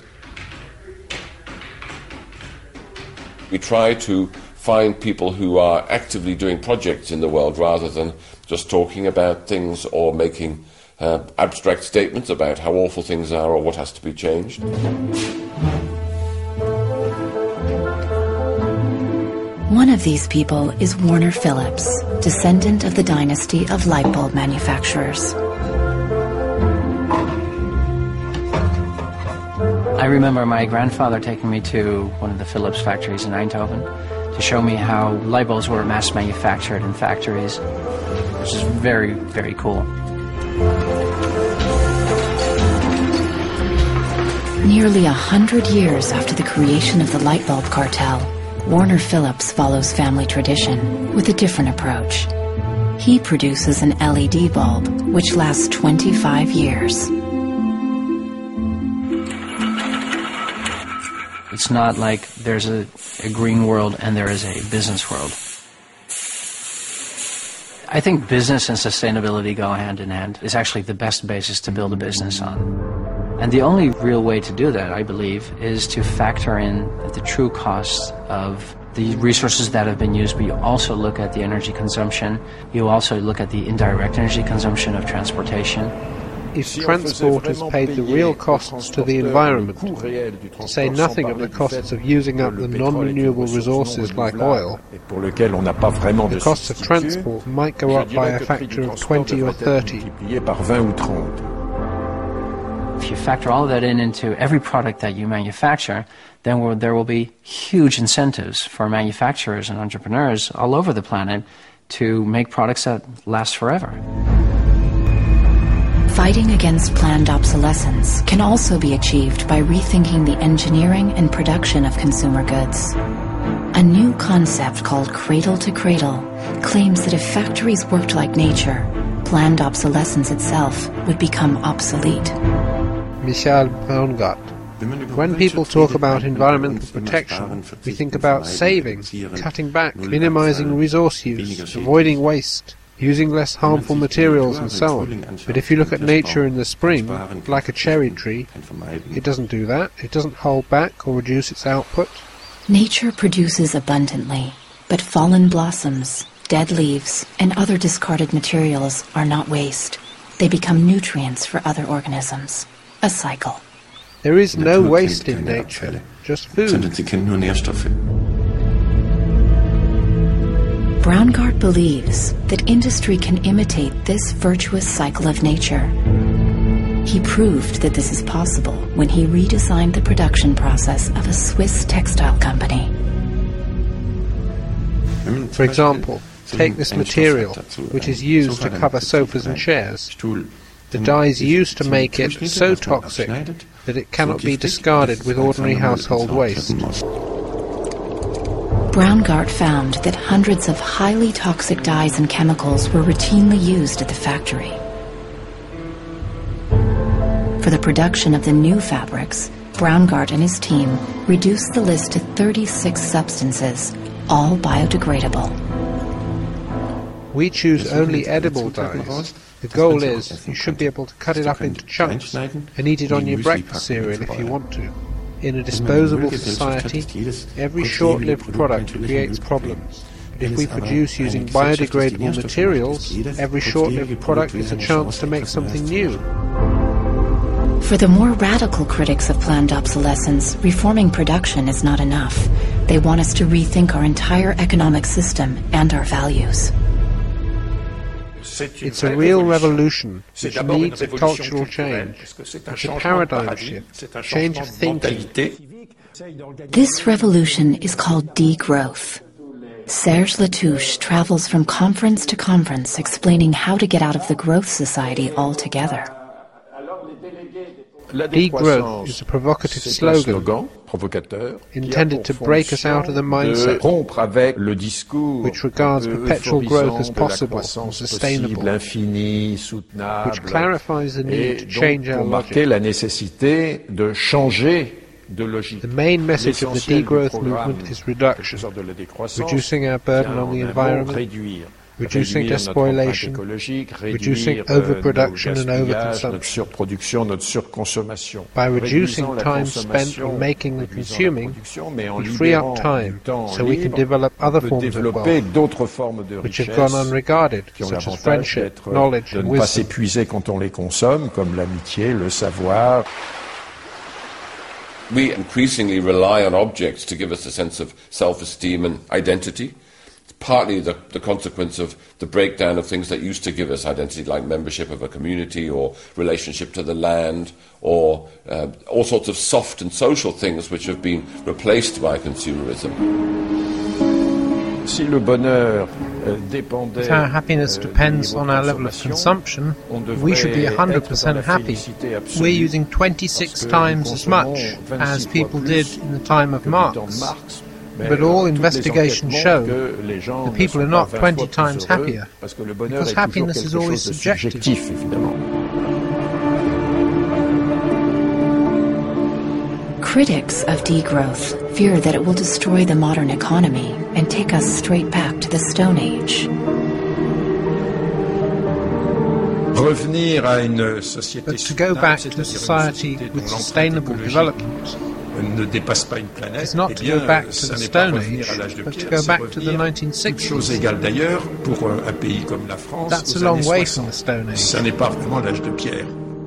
S11: We try to find people who are actively doing projects in the world rather than just talking about things or making uh, abstract statements about how awful things are or what has to be changed.
S3: One of these people is Warner Phillips, descendant of the dynasty of light bulb manufacturers.
S18: I remember my grandfather taking me to one of the Philips factories in Eindhoven to show me how light bulbs were mass manufactured in factories, which is very, very cool.
S3: Nearly a hundred years after the creation of the light bulb cartel, Warner Phillips follows family tradition with a different approach. He produces an L E D bulb which lasts twenty-five years.
S18: It's not like there's a, a green world and there is a business world. I think business and sustainability go hand in hand. It's actually the best basis to build a business on. And the only real way to do that, I believe, is to factor in the true costs of the resources that have been used, but you also look at the energy consumption. You also look at the indirect energy consumption of transportation.
S2: If transporters paid the real costs to the environment, to say nothing of the costs of using up the non-renewable resources like oil, the costs of transport might go up by a factor of twenty or thirty.
S18: If you factor all of that in into every product that you manufacture, then we'll, there will be huge incentives for manufacturers and entrepreneurs all over the planet to make products that last forever.
S3: Fighting against planned obsolescence can also be achieved by rethinking the engineering and production of consumer goods. A new concept called Cradle to Cradle claims that if factories worked like nature, planned obsolescence itself would become obsolete.
S2: Michal Braungart. When people talk about environmental protection, we think about saving, cutting back, minimizing resource use, avoiding waste. using less harmful materials and so on. But if you look at nature in the spring, like a cherry tree, it doesn't do that. It doesn't hold back or reduce its output.
S3: Nature produces abundantly, but fallen blossoms, dead leaves, and other discarded materials are not waste. They become nutrients for other organisms. A cycle.
S2: There is no waste in nature, just food.
S3: Braungart believes that industry can imitate this virtuous cycle of nature. He proved that this is possible when he redesigned the production process of a Swiss textile company.
S2: For example, take this material, which is used to cover sofas and chairs. The dyes used to make it so toxic that it cannot be discarded with ordinary household waste.
S3: Braungart found that hundreds of highly toxic dyes and chemicals were routinely used at the factory. For the production of the new fabrics, Braungart and his team reduced the list to thirty-six substances, all biodegradable.
S2: We choose only edible dyes. The goal is you should be able to cut it up into chunks and eat it on your breakfast cereal if you want to. In a disposable society, every short-lived product creates problems. But if we produce using biodegradable materials, every short-lived product is a chance to make something new.
S3: For the more radical critics of planned obsolescence, reforming production is not enough. They want us to rethink our entire economic system and our values.
S2: It's a real revolution which needs a cultural change. It's a paradigm shift, a change of thinking.
S3: This revolution is called degrowth. Serge Latouche travels from conference to conference explaining how to get out of the growth society altogether.
S2: Degrowth is a provocative slogan intended to break us out of the mindset which regards perpetual growth as possible and sustainable, which clarifies the need to change our logic. The main message of the degrowth movement is reduction, reducing our burden on the environment, reducing despoilation, reducing overproduction and overconsumption. By reducing time spent on making and consuming, we free up time so we can develop other forms of wealth, which have gone unregarded, such as friendship, knowledge and wisdom.
S11: We increasingly rely on objects to give us a sense of self-esteem and identity. Partly the, the consequence of the breakdown of things that used to give us identity, like membership of a community or relationship to the land, or uh, all sorts of soft and social things which have been replaced by consumerism.
S2: If our happiness depends on our level of consumption, we should be one hundred percent happy. We're using twenty-six times as much as people did in the time of Marx. But all investigations show that people are not twenty times happier, because happiness is always subjective.
S3: Critics of degrowth fear that it will destroy the modern economy and take us straight back to the Stone Age.
S2: But to go back to a society with sustainable development is not to go back to the Stone Age, but to go back to the nineteen sixties. That's a long way from the Stone Age.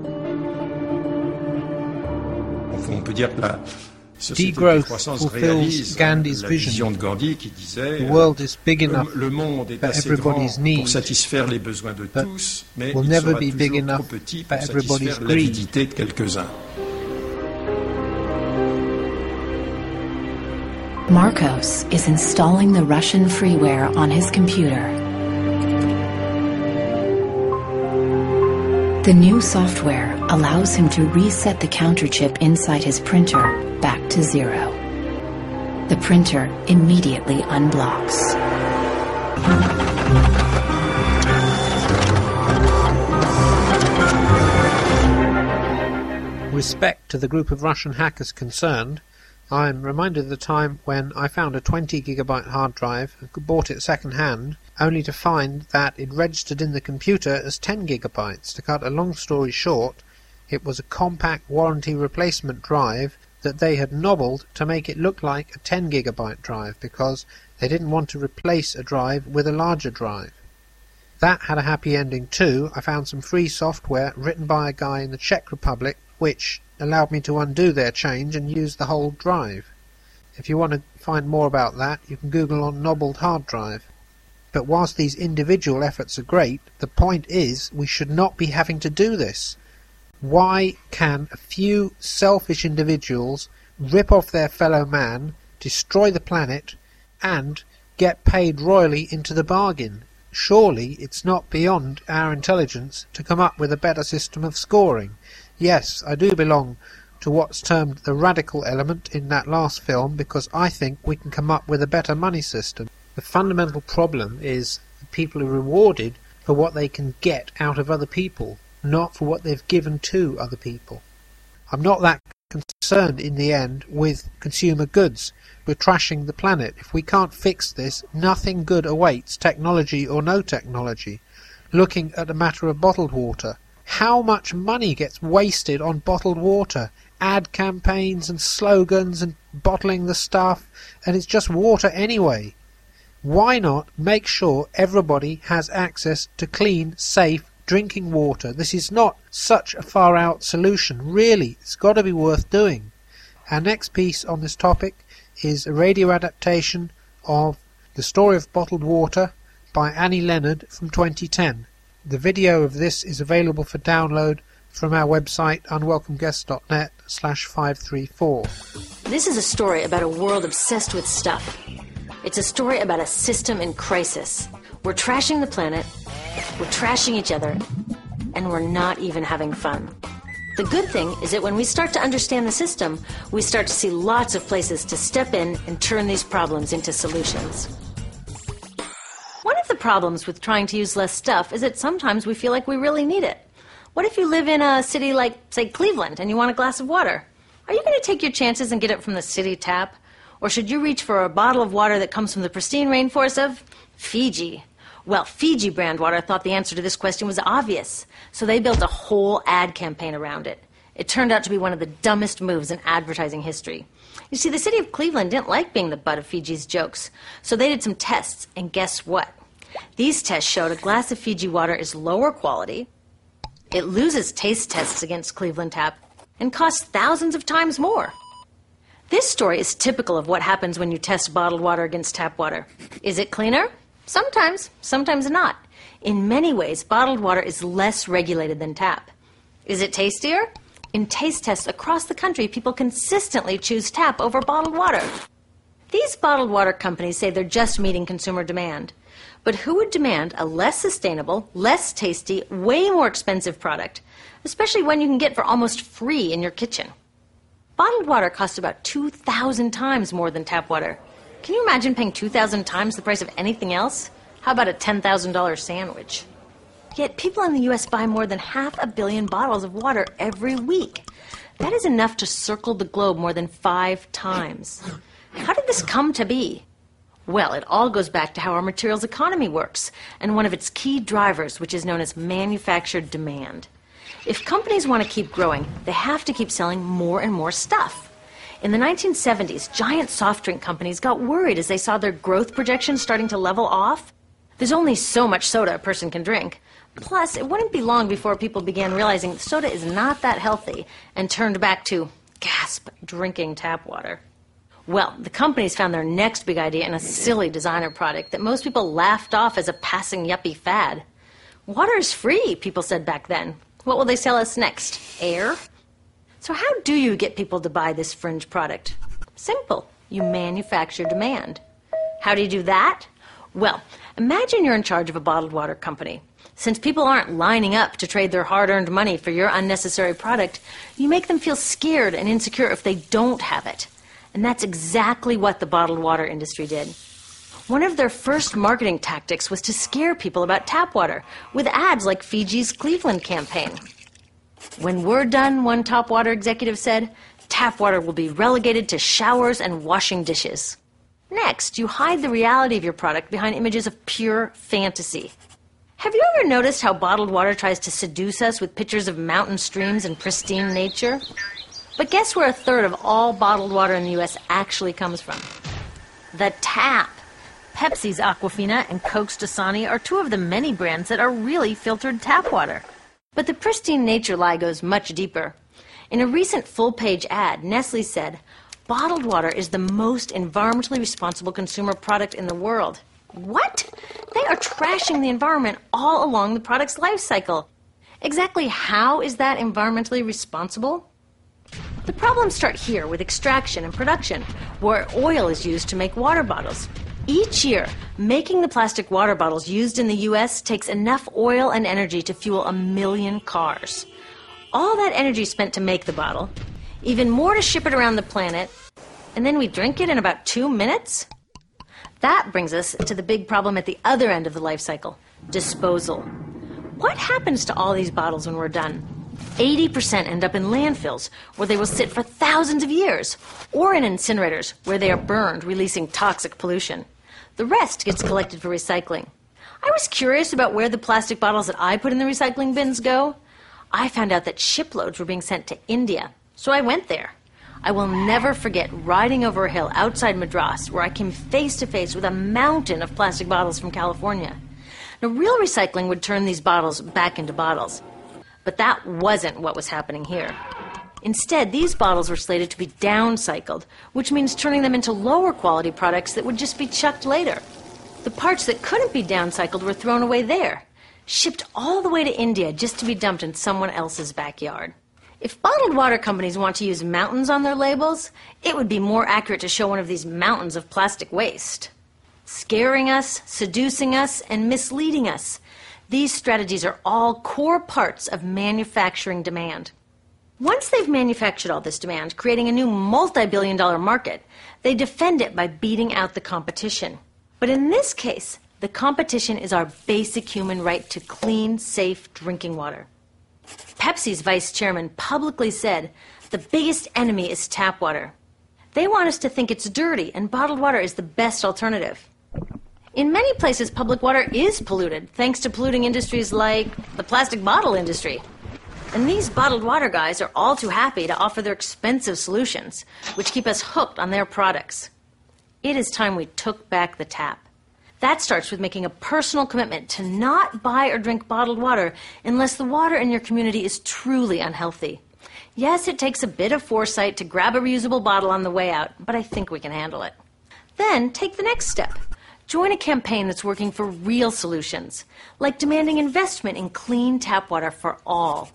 S2: Degrowth fulfills Gandhi's vision. The world is big enough for everybody's needs, but will never be big enough for everybody's greed.
S3: Marcos is installing the Russian freeware on his computer. The new software allows him to reset the counter chip inside his printer back to zero. The printer immediately unblocks.
S2: With respect to the group of Russian hackers concerned, I'm reminded of the time when I found a twenty gigabyte hard drive and bought it second hand only to find that it registered in the computer as ten gigabytes. To cut a long story short, it was a compact warranty replacement drive that they had nobbled to make it look like a ten gigabyte drive because they didn't want to replace a drive with a larger drive. That had a happy ending too. I found some free software written by a guy in the Czech Republic which allowed me to undo their change and use the whole drive. If you want to find more about that, you can Google on nobbled hard drive. But whilst these individual efforts are great, the point is we should not be having to do this. Why can a few selfish individuals rip off their fellow man, destroy the planet, and get paid royally into the bargain? Surely it's not beyond our intelligence to come up with a better system of scoring. Yes, I do belong to what's termed the radical element in that last film because I think we can come up with a better money system. The fundamental problem is that people are rewarded for what they can get out of other people, not for what they've given to other people. I'm not that concerned in the end with consumer goods. We're trashing the planet. If we can't fix this, nothing good awaits, technology or no technology. Looking at a matter of bottled water, how much money gets wasted on bottled water? Ad campaigns and slogans and bottling the stuff, and it's just water anyway. Why not make sure everybody has access to clean, safe drinking water? This is not such a far-out solution. Really, it's got to be worth doing. Our next piece on this topic is a radio adaptation of The Story of Bottled Water by Annie Leonard from twenty ten. The video of this is available for download from our website unwelcomeguests.net slash 534.
S8: This is a story about a world obsessed with stuff. It's a story about a system in crisis. We're trashing the planet, we're trashing each other, and we're not even having fun. The good thing is that when we start to understand the system, we start to see lots of places to step in and turn these problems into solutions. One of the problems with trying to use less stuff is that sometimes we feel like we really need it. What if you live in a city like, say, Cleveland, and you want a glass of water? Are you going to take your chances and get it from the city tap? Or should you reach for a bottle of water that comes from the pristine rainforest of Fiji? Well, Fiji brand water thought the answer to this question was obvious, so they built a whole ad campaign around it. It turned out to be one of the dumbest moves in advertising history. You see, the city of Cleveland didn't like being the butt of Fiji's jokes, so they did some tests, and guess what? These tests showed a glass of Fiji water is lower quality, it loses taste tests against Cleveland Tap, and costs thousands of times more. This story is typical of what happens when you test bottled water against tap water. Is it cleaner? Sometimes, sometimes not. In many ways, bottled water is less regulated than tap. Is it tastier? In taste tests across the country, people consistently choose tap over bottled water. These bottled water companies say they're just meeting consumer demand. But who would demand a less sustainable, less tasty, way more expensive product, especially one you can get for almost free in your kitchen? Bottled water costs about two thousand times more than tap water. Can you imagine paying two thousand times the price of anything else? How about a ten thousand dollars sandwich? Yet people in the U S buy more than half a billion bottles of water every week. That is enough to circle the globe more than five times. How did this come to be? Well, it all goes back to how our materials economy works, and one of its key drivers, which is known as manufactured demand. If companies want to keep growing, they have to keep selling more and more stuff. In the nineteen seventies, giant soft drink companies got worried as they saw their growth projections starting to level off. There's only so much soda a person can drink. Plus, it wouldn't be long before people began realizing soda is not that healthy and turned back to, gasp, drinking tap water. Well, the companies found their next big idea in a silly designer product that most people laughed off as a passing yuppie fad. Water is free, people said back then. What will they sell us next? Air? So how do you get people to buy this fringe product? Simple. You manufacture demand. How do you do that? Well, imagine you're in charge of a bottled water company. Since people aren't lining up to trade their hard-earned money for your unnecessary product, you make them feel scared and insecure if they don't have it. And that's exactly what the bottled water industry did. One of their first marketing tactics was to scare people about tap water with ads like Fiji's Cleveland campaign. When we're done, one top water executive said, tap water will be relegated to showers and washing dishes. Next, you hide the reality of your product behind images of pure fantasy. Have you ever noticed how bottled water tries to seduce us with pictures of mountain streams and pristine nature? But guess where a third of all bottled water in the U S actually comes from? The tap. Pepsi's Aquafina and Coke's Dasani are two of the many brands that are really filtered tap water. But the pristine nature lie goes much deeper. In a recent full-page ad, Nestle said, "Bottled water is the most environmentally responsible consumer product in the world." What? They are trashing the environment all along the product's life cycle. Exactly how is that environmentally responsible? The problems start here with extraction and production, where oil is used to make water bottles. Each year, making the plastic water bottles used in the U S takes enough oil and energy to fuel a million cars. All that energy spent to make the bottle, even more to ship it around the planet, and then we drink it in about two minutes? That brings us to the big problem at the other end of the life cycle, disposal. What happens to all these bottles when we're done? eighty percent end up in landfills, where they will sit for thousands of years, or in incinerators, where they are burned, releasing toxic pollution. The rest gets collected for recycling. I was curious about where the plastic bottles that I put in the recycling bins go. I found out that shiploads were being sent to India, so I went there. I will never forget riding over a hill outside Madras, where I came face to face with a mountain of plastic bottles from California. Now, real recycling would turn these bottles back into bottles. But that wasn't what was happening here. Instead, these bottles were slated to be downcycled, which means turning them into lower quality products that would just be chucked later. The parts that couldn't be downcycled were thrown away there, shipped all the way to India just to be dumped in someone else's backyard. If bottled water companies want to use mountains on their labels, it would be more accurate to show one of these mountains of plastic waste. Scaring us, seducing us, and misleading us. These strategies are all core parts of manufacturing demand. Once they've manufactured all this demand, creating a new multi-billion dollar market, they defend it by beating out the competition. But in this case, the competition is our basic human right to clean, safe drinking water. Pepsi's vice chairman publicly said, "The biggest enemy is tap water." They want us to think it's dirty and bottled water is the best alternative. In many places, public water is polluted, thanks to polluting industries like the plastic bottle industry. And these bottled water guys are all too happy to offer their expensive solutions, which keep us hooked on their products. It is time we took back the tap. That starts with making a personal commitment to not buy or drink bottled water unless the water in your community is truly unhealthy. Yes, it takes a bit of foresight to grab a reusable bottle on the way out, but I think we can handle it. Then take the next step. Join a campaign that's working for real solutions, like demanding investment in clean tap water for all.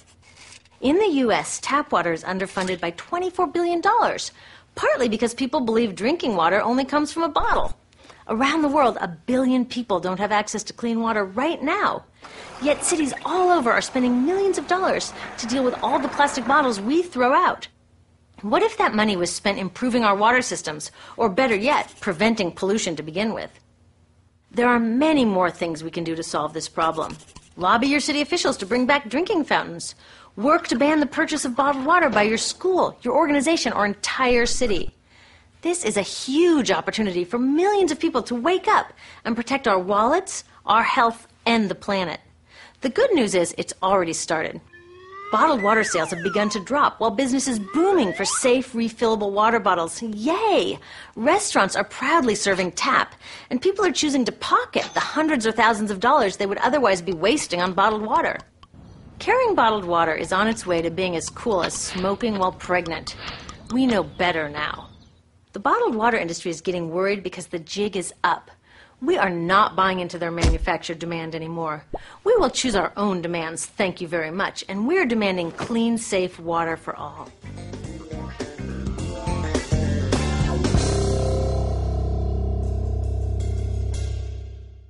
S8: In the U S, tap water is underfunded by twenty-four billion dollars, partly because people believe drinking water only comes from a bottle. Around the world, a billion people don't have access to clean water right now. Yet cities all over are spending millions of dollars to deal with all the plastic bottles we throw out. What if that money was spent improving our water systems, or better yet, preventing pollution to begin with? There are many more things we can do to solve this problem. Lobby your city officials to bring back drinking fountains. Work to ban the purchase of bottled water by your school, your organization, or entire city. This is a huge opportunity for millions of people to wake up and protect our wallets, our health, and the planet. The good news is it's already started. Bottled water sales have begun to drop while business is booming for safe, refillable water bottles. Yay! Restaurants are proudly serving tap, and people are choosing to pocket the hundreds or thousands of dollars they would otherwise be wasting on bottled water. Carrying bottled water is on its way to being as cool as smoking while pregnant. We know better now. The bottled water industry is getting worried because the jig is up. We are not buying into their manufactured demand anymore. We will choose our own demands, thank you very much, and we're demanding clean, safe water for all.